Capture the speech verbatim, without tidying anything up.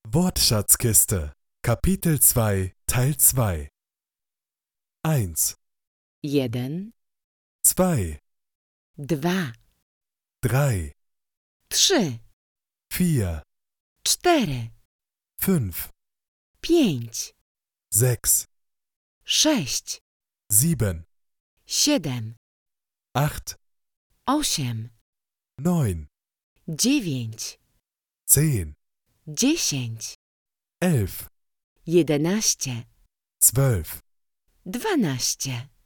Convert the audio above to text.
Wortschatzkiste, Kapitel zwei, Teil zwei. eins, Jeden, zwei, dwa, drei, trzy, vier, cztery, fünf, pięć, sechs, sześć, sieben, siedem, acht, osiem, neun, dziewięć, zehn, dziesięć, elf, jedenaście, zwölf, dwanaście,